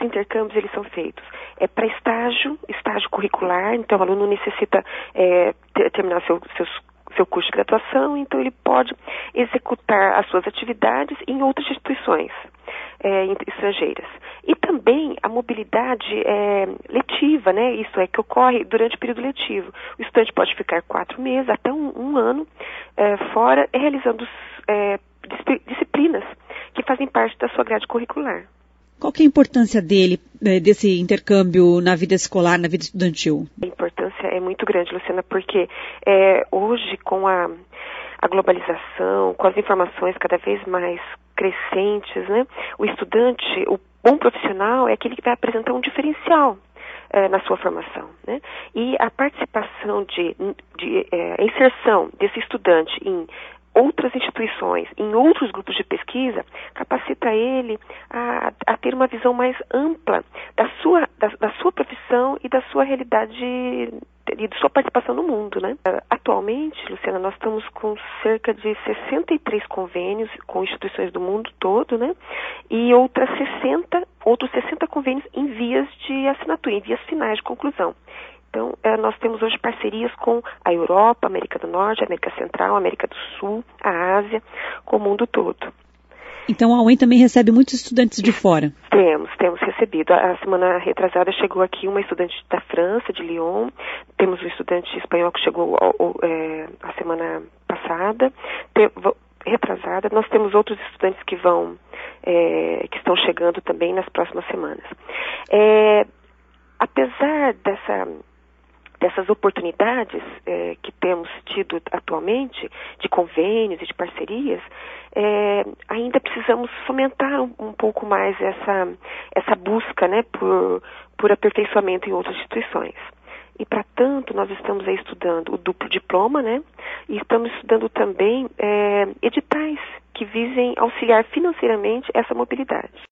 intercâmbios eles são feitos para estágio curricular, então o aluno necessita terminar seu curso de graduação, então ele pode executar as suas atividades em outras instituições estrangeiras. E também a mobilidade letiva, né? Isso que ocorre durante o período letivo. O estudante pode ficar 4 meses, até um ano, fora, realizando disciplinas que fazem parte da sua grade curricular. Qual que é a importância desse intercâmbio na vida escolar, na vida estudantil? A importância é muito grande, Luciana, porque hoje, com a globalização, com as informações cada vez mais crescentes, né, o estudante, o bom profissional é aquele que vai apresentar um diferencial na sua formação, né? E a participação a inserção desse estudante em outras instituições, em outros grupos de pesquisa, capacita ele a ter uma visão mais ampla da sua profissão e da sua realidade e de sua participação no mundo, né? Atualmente, Luciana, nós estamos com cerca de 63 convênios com instituições do mundo todo, né? E outros 60 convênios em vias de assinatura, em vias finais de conclusão. Então, nós temos hoje parcerias com a Europa, a América do Norte, a América Central, a América do Sul, a Ásia, com o mundo todo. Então, a UEM também recebe muitos estudantes de fora? Temos recebido. A semana retrasada chegou aqui uma estudante da França, de Lyon. Temos um estudante espanhol que chegou a semana passada. Retrasada. Nós temos outros estudantes que estão chegando também nas próximas semanas. Apesar dessas oportunidades que temos tido atualmente, de convênios e de parcerias, ainda precisamos fomentar um pouco mais essa busca, né, por aperfeiçoamento em outras instituições. E, para tanto, nós estamos aí estudando o duplo diploma, né, e estamos estudando também editais que visem auxiliar financeiramente essa mobilidade.